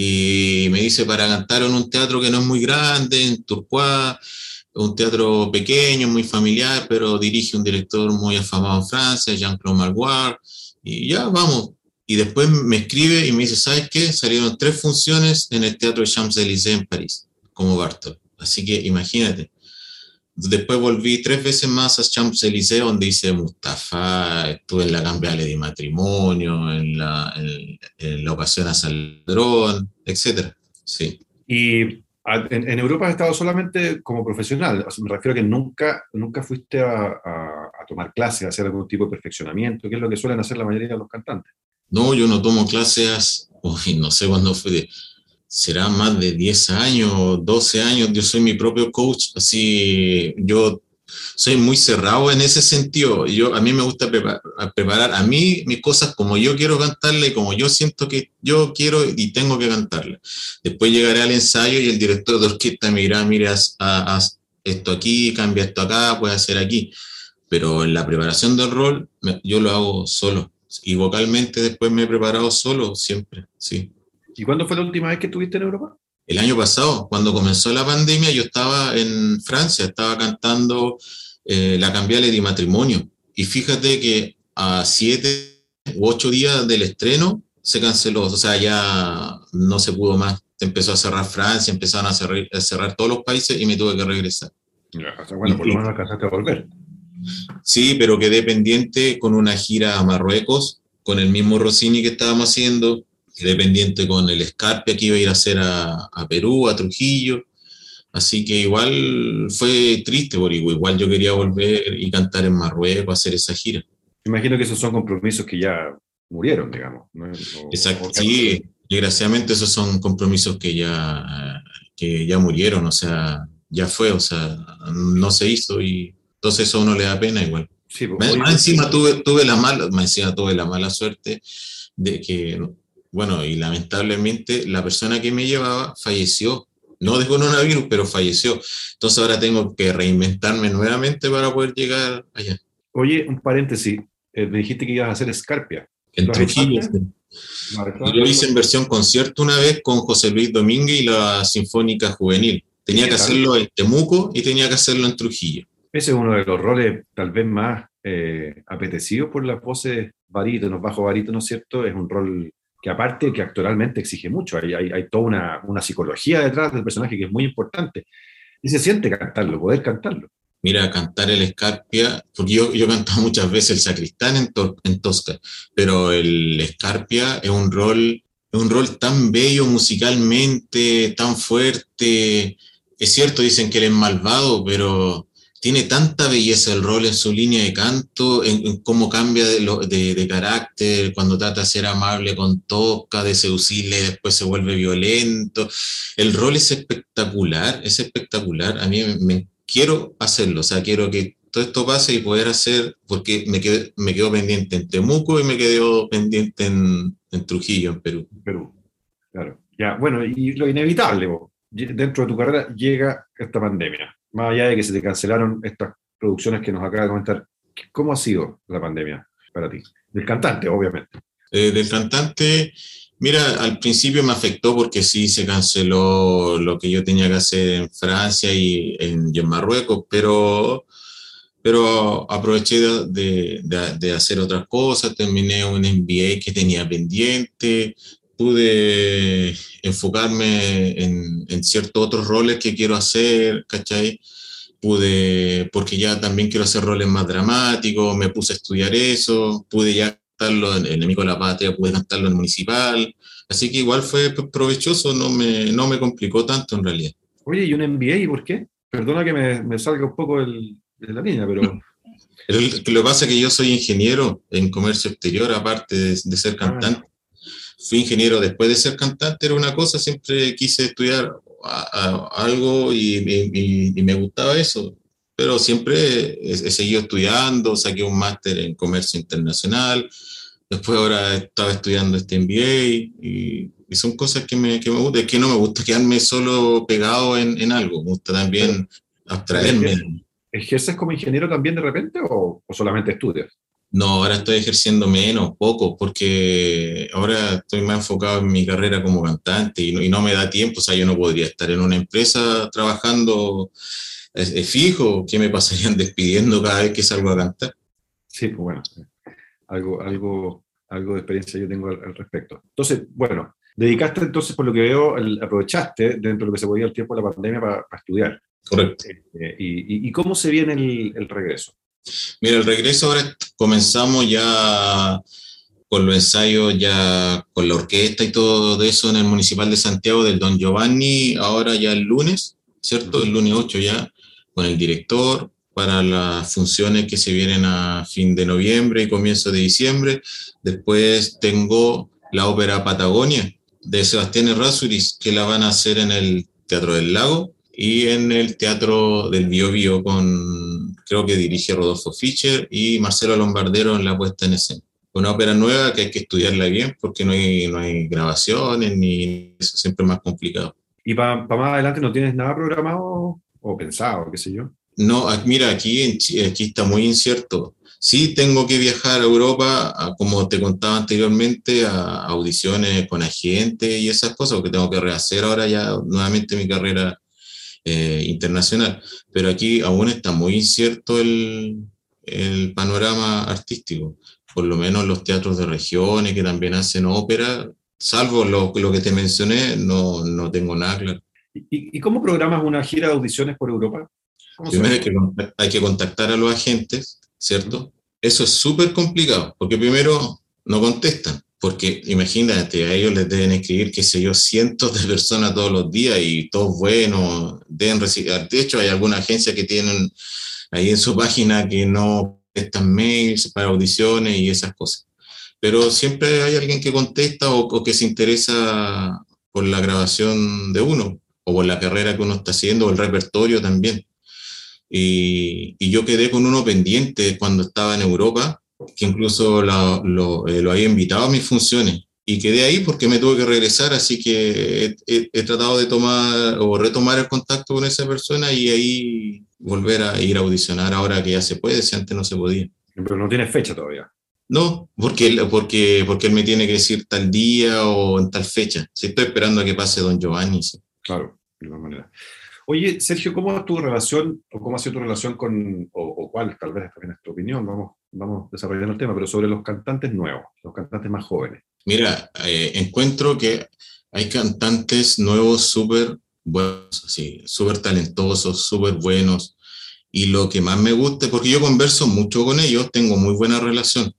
Y me dice para cantar en un teatro que no es muy grande, en Turquoise, un teatro pequeño, muy familiar, pero dirige un director muy afamado en Francia, Jean-Claude Malguard, y ya, vamos. Y después me escribe y me dice, ¿sabes qué? Salieron tres funciones en el Teatro Champs-Élysées en París, como Bartolo. Así que imagínate. Después volví tres veces más a Champs-Élysées, donde hice Mustafa, estuve en la Cambiale di Matrimonio, en la, en, en la Ocasión a Saldrón, etcétera. Sí. Y en, en Europa has estado solamente como profesional, o sea, me refiero a que nunca, nunca fuiste a, a, a tomar clases, a hacer algún tipo de perfeccionamiento, que es lo que suelen hacer la mayoría de los cantantes. No, yo no tomo clases, uy, no sé cuándo fue, de, será más de diez años, doce años, yo soy mi propio coach, así, yo soy muy cerrado en ese sentido, yo, a mí me gusta preparar, preparar a mí mis cosas como yo quiero cantarle y como yo siento que yo quiero y tengo que cantarle. Después llegaré al ensayo y el director de orquesta me dirá, mira, haz, haz esto aquí, cambia esto acá, puedes hacer aquí, pero en la preparación del rol yo lo hago solo. Y vocalmente después me he preparado solo, siempre, sí. ¿Y cuándo fue la última vez que estuviste en Europa? El año pasado, cuando comenzó la pandemia, yo estaba en Francia, estaba cantando eh, la Cambiale di Matrimonio. Y fíjate que a siete u ocho días del estreno se canceló, o sea, ya no se pudo más. Empezó a cerrar Francia, empezaron a cerrar, a cerrar todos los países y me tuve que regresar. Ya, o sea, bueno, por lo menos alcanzaste a volver. Sí, pero quedé pendiente con una gira a Marruecos, con el mismo Rossini que estábamos haciendo, quedé pendiente con el Scarpia que iba a ir a hacer a, a Perú, a Trujillo, así que igual fue triste, porque igual yo quería volver y cantar en Marruecos, hacer esa gira. Me imagino que esos son compromisos que ya murieron, digamos, ¿no? O, Exacto, o sí, desgraciadamente esos son compromisos que ya, que ya murieron, o sea, ya fue, o sea, no se hizo y... Entonces eso a uno le da pena igual. Sí, más, hoy, más encima tuve, tuve, la mala, más encima tuve la mala suerte de que, bueno, y lamentablemente la persona que me llevaba falleció. No de coronavirus, pero falleció. Entonces ahora tengo que reinventarme nuevamente para poder llegar allá. Oye, un paréntesis. Eh, me dijiste que ibas a hacer Scarpia. En Trujillo. Yo lo hice en versión concierto una vez con José Luis Domínguez y la Sinfónica Juvenil. Tenía que hacerlo en Temuco y tenía que hacerlo en Trujillo. Ese es uno de los roles tal vez más eh, apetecidos por las voces barítonos, bajo barítonos, ¿cierto? Es un rol que aparte que actoralmente exige mucho, hay, hay, hay toda una, una psicología detrás del personaje que es muy importante. Y se siente cantarlo, poder cantarlo. Mira, cantar el Scarpia, porque yo, yo he cantado muchas veces el Sacristán en, to, en Tosca, pero el Scarpia es un rol, es un rol tan bello musicalmente, tan fuerte. Es cierto, dicen que él es malvado, pero... tiene tanta belleza el rol en su línea de canto, en, en cómo cambia de, lo, de, de carácter, cuando trata de ser amable con Tosca, de seducirle, después se vuelve violento. El rol es espectacular, es espectacular. A mí me, me quiero hacerlo, o sea, quiero que todo esto pase y poder hacer, porque me quedo, me quedo pendiente en Temuco y me quedo pendiente en, en Trujillo, en Perú. Perú, claro. Ya, bueno, y lo inevitable, vos, dentro de tu carrera llega esta pandemia. Más allá de que se te cancelaron estas producciones que nos acaba de comentar, ¿cómo ha sido la pandemia para ti? Del cantante, obviamente. Eh, del cantante, mira, al principio me afectó porque sí se canceló lo que yo tenía que hacer en Francia y en, y en Marruecos, pero, pero aproveché de, de, de, de hacer otras cosas, terminé un M B A que tenía pendiente, pude enfocarme en, en ciertos otros roles que quiero hacer, ¿cachai? Pude, porque ya también quiero hacer roles más dramáticos, me puse a estudiar eso, pude ya cantarlo en Enemigo de la Patria, pude cantarlo en Municipal, así que igual fue provechoso, no me, no me complicó tanto en realidad. Oye, ¿y un M B A? ¿Y por qué? Perdona que me, me salga un poco el, de la línea, pero... El, lo que pasa es que yo soy ingeniero en comercio exterior, aparte de, de ser cantante. Ah. Fui ingeniero después de ser cantante, era una cosa, siempre quise estudiar a, a, algo y, y, y me gustaba eso, pero siempre he, he seguido estudiando, saqué un máster en comercio internacional, después ahora estaba estudiando este M B A y, y son cosas que me, que me gustan, es que no me gusta quedarme solo pegado en, en algo, me gusta también abstraerme. ¿Ejerces como ingeniero también de repente o, o solamente estudias? No, ahora estoy ejerciendo menos, poco, porque ahora estoy más enfocado en mi carrera como cantante y no, y no me da tiempo, o sea, yo no podría estar en una empresa trabajando eh, eh, fijo, ¿qué me pasarían despidiendo cada vez que salgo a cantar? Sí, pues bueno, algo, algo, algo de experiencia yo tengo al, al respecto. Entonces, bueno, dedicaste entonces, por lo que veo, el, aprovechaste dentro de lo que se podía el tiempo de la pandemia para, para estudiar. Correcto. Eh, y, y, ¿Y cómo se viene el, el regreso? Mira, el regreso ahora comenzamos ya con los ensayos, ya con la orquesta y todo eso en el Municipal de Santiago del Don Giovanni, ahora ya el lunes, ¿cierto? El lunes ocho ya, con el director, para las funciones que se vienen a fin de noviembre y comienzo de diciembre. Después tengo la ópera Patagonia de Sebastián Errázuriz, que la van a hacer en el Teatro del Lago y en el Teatro del Biobío, con, creo que dirige Rodolfo Fischer y Marcelo Lombardero en la puesta en escena. Una ópera nueva que hay que estudiarla bien porque no hay, no hay grabaciones ni eso, siempre es más complicado. ¿Y para pa más adelante no tienes nada programado o pensado, qué sé yo? No, mira, aquí, en, aquí está muy incierto. Sí tengo que viajar a Europa, a, como te contaba anteriormente, a audiciones con agentes y esas cosas, porque tengo que rehacer ahora ya nuevamente mi carrera eh, internacional. Pero aquí aún está muy incierto el, el panorama artístico. Por lo menos los teatros de regiones que también hacen ópera, salvo lo, lo que te mencioné, no, no tengo nada claro. ¿Y, ¿Y cómo programas una gira de audiciones por Europa? Primero hay que, hay que contactar a los agentes, ¿cierto? Eso es súper complicado, porque primero no contestan, porque imagínate, a ellos les deben escribir, qué sé yo, cientos de personas todos los días y todos buenos, deben recibir. De hecho, hay alguna agencia que tienen ahí en su página que no contestan mails para audiciones y esas cosas. Pero siempre hay alguien que contesta o, o que se interesa por la grabación de uno, o por la carrera que uno está haciendo, o el repertorio también. Y, y yo quedé con uno pendiente cuando estaba en Europa, que incluso lo, lo, eh, lo había invitado a mis funciones. Y quedé ahí porque me tuve que regresar, así que he, he, he tratado de tomar o retomar el contacto con esa persona y ahí volver a ir a audicionar ahora que ya se puede, si antes no se podía. Pero no tienes fecha todavía. No, porque él, porque, porque él me tiene que decir tal día o en tal fecha. Si estoy esperando a que pase Don Giovanni. Sí. Claro, de alguna manera. Oye, Sergio, ¿cómo es tu relación, o cómo ha sido tu relación con, o, o cuál, tal vez también es tu opinión, vamos, vamos desarrollando el tema, pero sobre los cantantes nuevos, los cantantes más jóvenes? Mira, eh, encuentro que hay cantantes nuevos súper buenos, así, súper talentosos, súper buenos, y lo que más me gusta, porque yo converso mucho con ellos, tengo muy buena relación,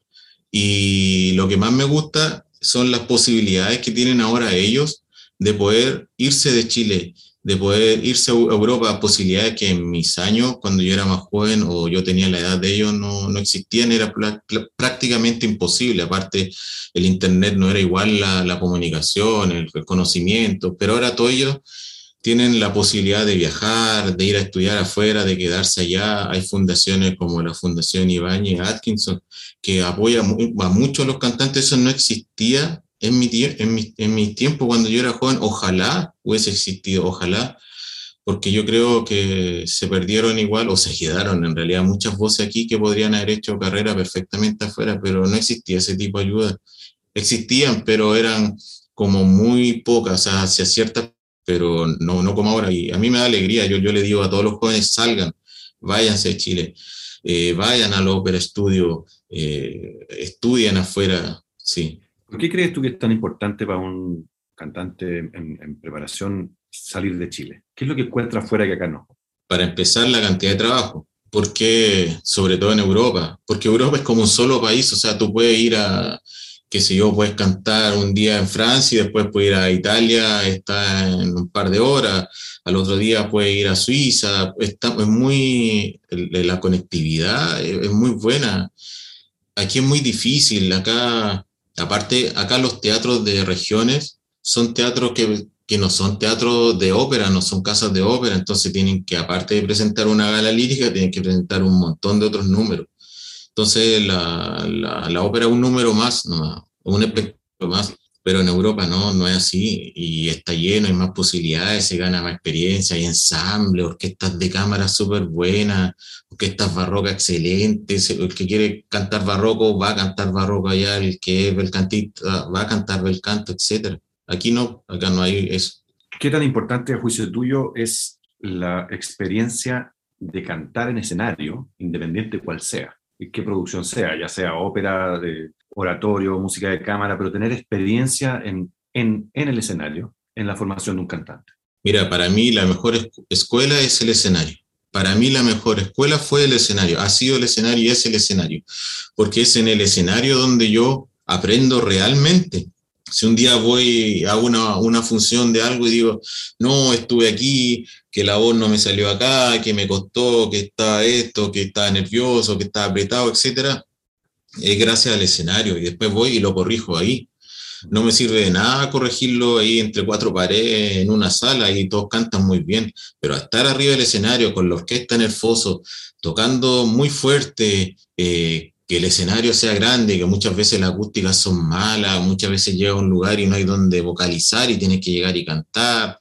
y lo que más me gusta son las posibilidades que tienen ahora ellos de poder irse de Chile, de poder irse a Europa, posibilidades que en mis años, cuando yo era más joven o yo tenía la edad de ellos, no, no existían, era prácticamente imposible. Aparte, el internet no era igual, la, la comunicación, el, el conocimiento, pero ahora todos ellos tienen la posibilidad de viajar, de ir a estudiar afuera, de quedarse allá. Hay fundaciones como la Fundación Ibáñez Atkinson, que apoya a muchos los cantantes. Eso no existía en mi, en, mi, en mi tiempo cuando yo era joven. Ojalá hubiese existido, ojalá, porque yo creo que se perdieron igual, o se quedaron en realidad muchas voces aquí que podrían haber hecho carrera perfectamente afuera, pero no existía ese tipo de ayuda. Existían, pero eran como muy pocas, o sea, hacia ciertas, pero no, no como ahora. Y a mí me da alegría, yo, yo le digo a todos los jóvenes, salgan, váyanse de Chile, eh, vayan al Ópera Estudio, eh, estudien afuera, sí. ¿Por qué crees tú que es tan importante para un cantante en, en preparación salir de Chile? ¿Qué es lo que encuentra afuera que acá no? Para empezar, la cantidad de trabajo. ¿Por qué? Sobre todo en Europa. Porque Europa es como un solo país, o sea, tú puedes ir a, qué sé yo, puedes cantar un día en Francia y después puedes ir a Italia, está en un par de horas, al otro día puedes ir a Suiza, está, es muy, la conectividad es muy buena. Aquí es muy difícil, acá, aparte, acá los teatros de regiones son teatros que, que no son teatros de ópera, no son casas de ópera, entonces tienen que, aparte de presentar una gala lírica, tienen que presentar un montón de otros números. Entonces la, la, la ópera es un número más, no, un espectáculo más. Pero en Europa no, no es así, y está lleno, hay más posibilidades, se gana más experiencia, hay ensamble, orquestas de cámara súper buenas, orquestas barrocas excelentes, el que quiere cantar barroco va a cantar barroco allá, el que es belcantista va a cantar bel canto, etcétera. Aquí no, acá no hay eso. ¿Qué tan importante a juicio tuyo es la experiencia de cantar en escenario, independiente cual sea, y qué producción sea, ya sea ópera, de oratorio, música de cámara, pero tener experiencia en, en, en el escenario, en la formación de un cantante? Mira, para mí la mejor escuela es el escenario. Para mí la mejor escuela fue el escenario, ha sido el escenario y es el escenario, porque es en el escenario donde yo aprendo realmente. Si un día voy a una, una función de algo y digo, no, estuve aquí, que la voz no me salió acá, que me costó, que estaba esto, que estaba nervioso, que estaba apretado, etcétera, es gracias al escenario, y después voy y lo corrijo ahí. No me sirve de nada corregirlo ahí entre cuatro paredes en una sala y todos cantan muy bien, pero estar arriba del escenario con la orquesta en el foso, tocando muy fuerte, eh, que el escenario sea grande, que muchas veces las acústicas son malas, muchas veces llega a un lugar y no hay donde vocalizar y tienes que llegar y cantar,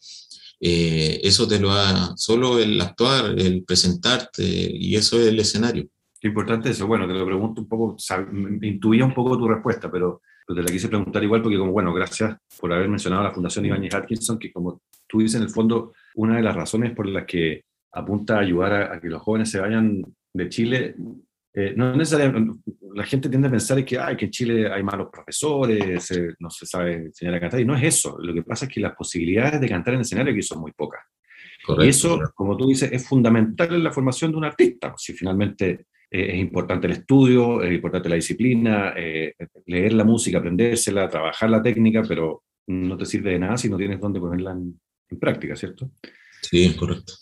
eh, eso te lo da solo el actuar, el presentarte, y eso es el escenario. Qué importante eso. Bueno, te lo pregunto un poco, sab- intuía un poco tu respuesta, pero, pero te la quise preguntar igual porque, como, bueno, gracias por haber mencionado a la Fundación Ibáñez Atkinson, que, como tú dices, en el fondo, una de las razones por las que apunta a ayudar a, a que los jóvenes se vayan de Chile, eh, no necesariamente, la gente tiende a pensar que, ay, que en Chile hay malos profesores, eh, no se sabe enseñar a cantar, y no es eso. Lo que pasa es que las posibilidades de cantar en escenario aquí son muy pocas. Correcto, y eso, correcto. como tú dices, es fundamental en la formación de un artista. Si finalmente eh, es importante el estudio, es importante la disciplina, eh, leer la música, aprendérsela, trabajar la técnica, pero no te sirve de nada si no tienes dónde ponerla en, en práctica, ¿cierto? Sí, correcto.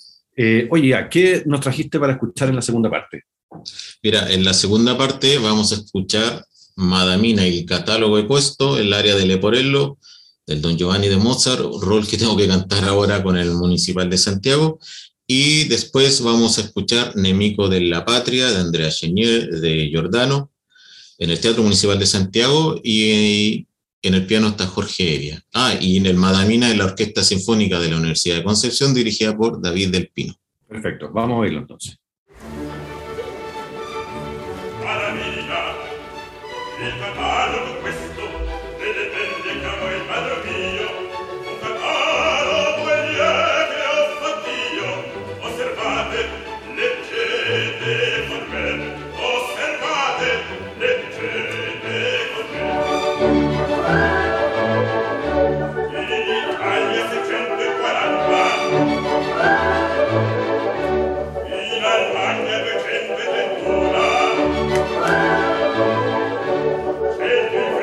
Eh, oye, ya, ¿qué nos trajiste para escuchar en la segunda parte? Mira, en la segunda parte vamos a escuchar Madamina y el catálogo he puesto, el área de Leporello, del Don Giovanni de Mozart, rol que tengo que cantar ahora con el Municipal de Santiago, y después vamos a escuchar Nemico de la Patria, de Andrea Chenier, de Giordano, en el Teatro Municipal de Santiago, y en el piano está Jorge Evia. Ah, y en el Madamina en la Orquesta Sinfónica de la Universidad de Concepción, dirigida por David del Pino. Perfecto, vamos a oírlo entonces. Madamina, il catalogo questo delle belle che amo il padre mio, un catalogo è lieve ho fatto io. Osservate, leggete con me, osservate, leggete con me. In Italia seicentoquaranta, in Almagna duecentotrentuna, se il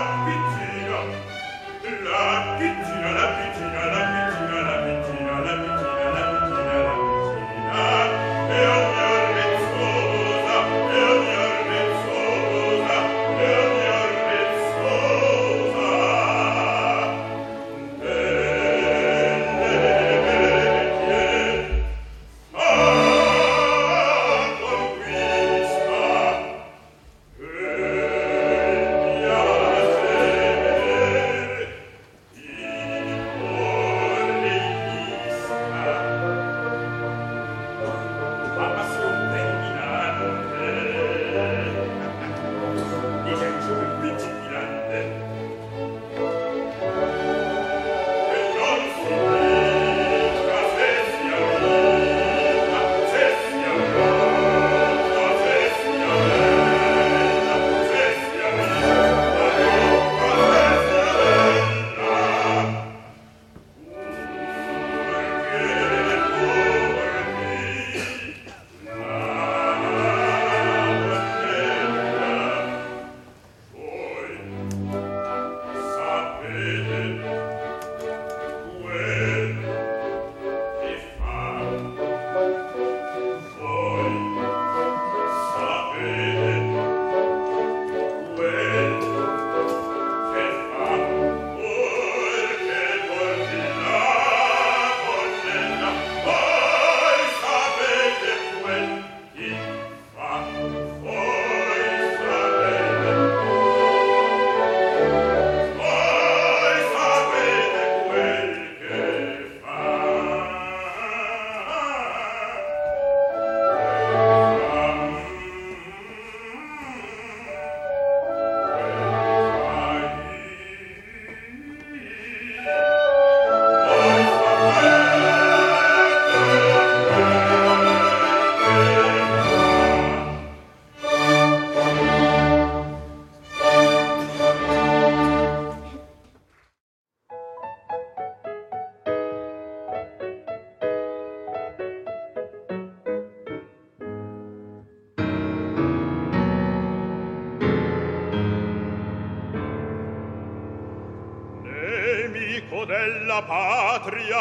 della patria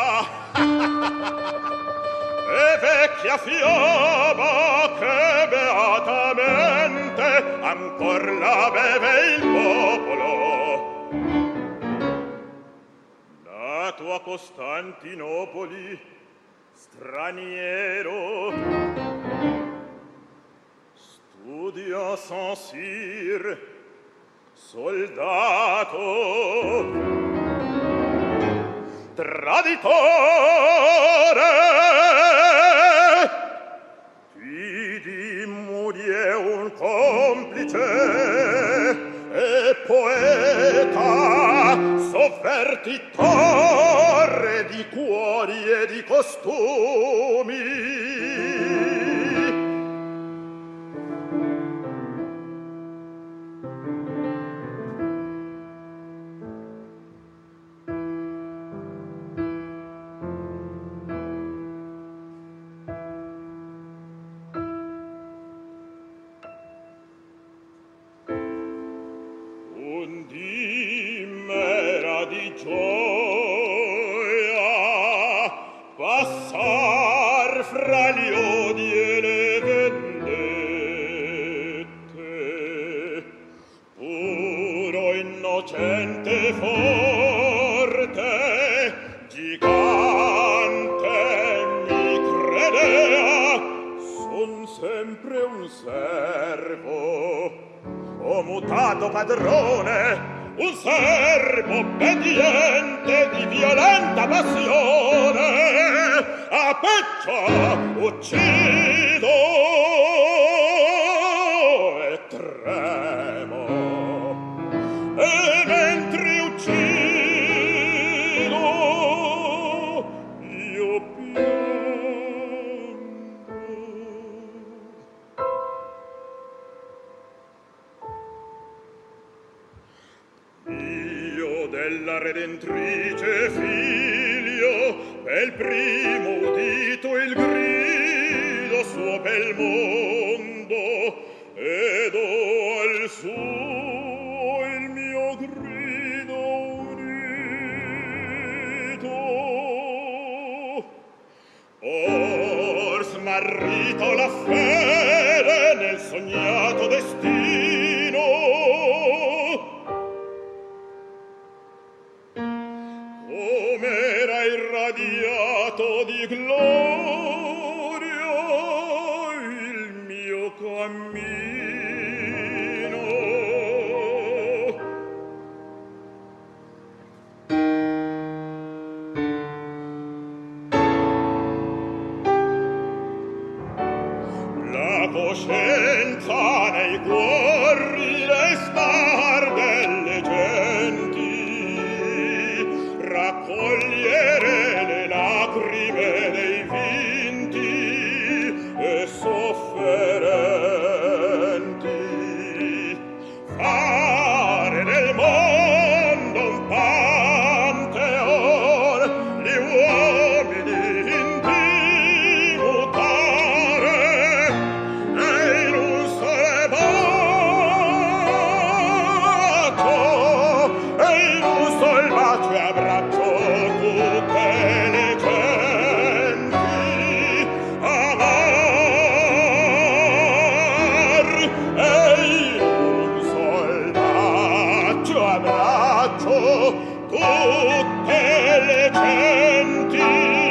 e vecchia fiaba che beatamente ancor la beve il popolo. Nato a Costantinopoli, straniero, studia Saint-Cyr, soldato, traditore, fidi moglie un complice e poeta, sovvertitore di cuori e di costumi. Padrone, un servo obbediente di violenta passione, a peccia uccido e tremo, e mentre uccido io piango. Della Redentrice figlio, pel primo udito il grido suo pel mondo, ed ho al suo il mio smarrita la fede nel sognato destino. Com'era irradiato di gloria il mio cammino. La coscienza nei cuori le spar delle genti, raccogliere le lacrime dei vinti e sofferenti, fare del mondo un pantheon, gli uomini indimutare e in un sole bacio, e in un sol bacio e abbraccio tutte le genti, amar e in un sol bacio e abbraccio tutte le genti,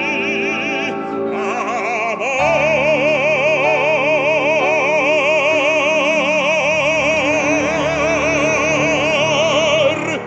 amar.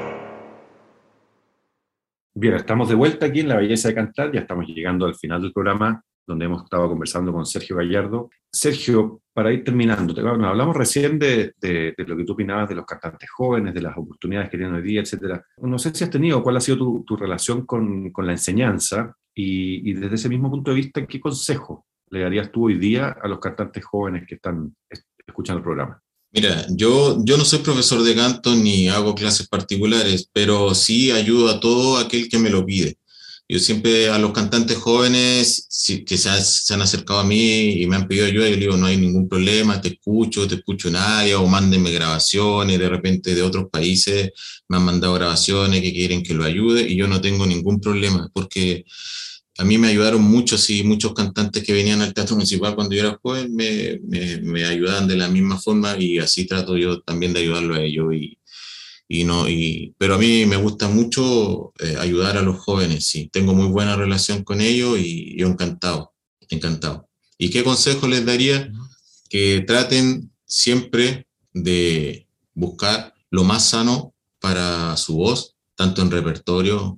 Bien, estamos de vuelta aquí en La Belleza de Cantar, ya estamos llegando al final del programa, donde hemos estado conversando con Sergio Gallardo. Sergio, para ir terminando, te- bueno, hablamos recién de, de- de lo que tú opinabas de los cantantes jóvenes, de las oportunidades que tienen hoy día, etcétera. No sé si has tenido, cuál ha sido tu, tu relación con, con la enseñanza y, y desde ese mismo punto de vista, ¿qué consejo le darías tú hoy día a los cantantes jóvenes que están es- escuchando el programa? Mira, yo, yo no soy profesor de canto ni hago clases particulares, pero sí ayudo a todo aquel que me lo pide. Yo siempre a los cantantes jóvenes si- que se, ha- se han acercado a mí y me han pedido ayuda, yo les digo, no hay ningún problema, te escucho, te escucho en área, o mándenme grabaciones, de repente de otros países me han mandado grabaciones que quieren que lo ayude y yo no tengo ningún problema, porque a mí me ayudaron muchos y muchos cantantes que venían al Teatro Municipal cuando yo era joven me, me, me ayudaban de la misma forma y así trato yo también de ayudarlo a ellos. Y, y no, y, pero a mí me gusta mucho eh, ayudar a los jóvenes, sí. Tengo muy buena relación con ellos y yo encantado, encantado. ¿Y qué consejo les daría? Que traten siempre de buscar lo más sano para su voz, tanto en repertorio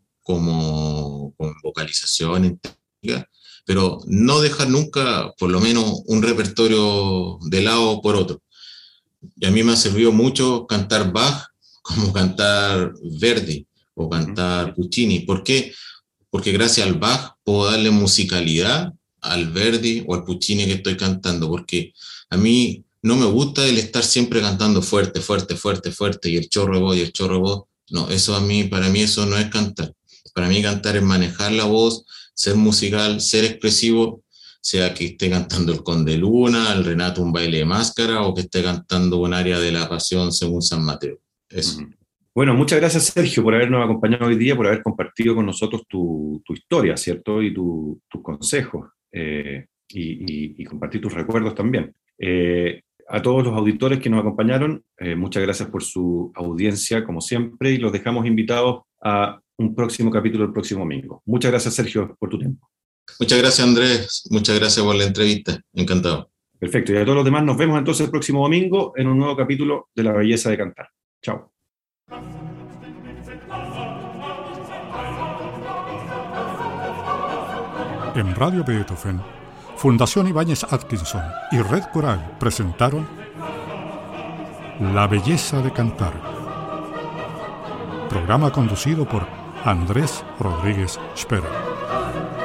como con vocalización, en técnica, pero no dejar nunca, por lo menos, un repertorio de lado por otro. Y a mí me ha servido mucho cantar Bach como cantar Verdi o cantar Puccini. ¿Por qué? Porque gracias al Bach puedo darle musicalidad al Verdi o al Puccini que estoy cantando, porque a mí no me gusta el estar siempre cantando fuerte, fuerte, fuerte, fuerte, y el chorro de voz y el chorro de voz. No, eso a mí, para mí eso no es cantar. Para mí cantar es manejar la voz, ser musical, ser expresivo, sea que esté cantando el Conde Luna, el Renato un baile de máscara, o que esté cantando un área de la Pasión según San Mateo. Eso. Ujú. Bueno, muchas gracias, Sergio, por habernos acompañado hoy día, por haber compartido con nosotros tu, tu historia, ¿cierto? Y tu- tus consejos, eh, y, y- y compartir tus recuerdos también. Eh, a todos los auditores que nos acompañaron, eh, muchas gracias por su audiencia, como siempre, y los dejamos invitados a un próximo capítulo el próximo domingo. Muchas gracias, Sergio, por tu tiempo. Muchas gracias, Andrés. Muchas gracias por la entrevista. Encantado. Perfecto, y a todos los demás nos vemos entonces el próximo domingo en un nuevo capítulo de La Belleza de Cantar. Chao. En Radio Beethoven, Fundación Ibáñez Atkinson y Red Coral presentaron La Belleza de Cantar. Programa conducido por Andrés Rodríguez Spera.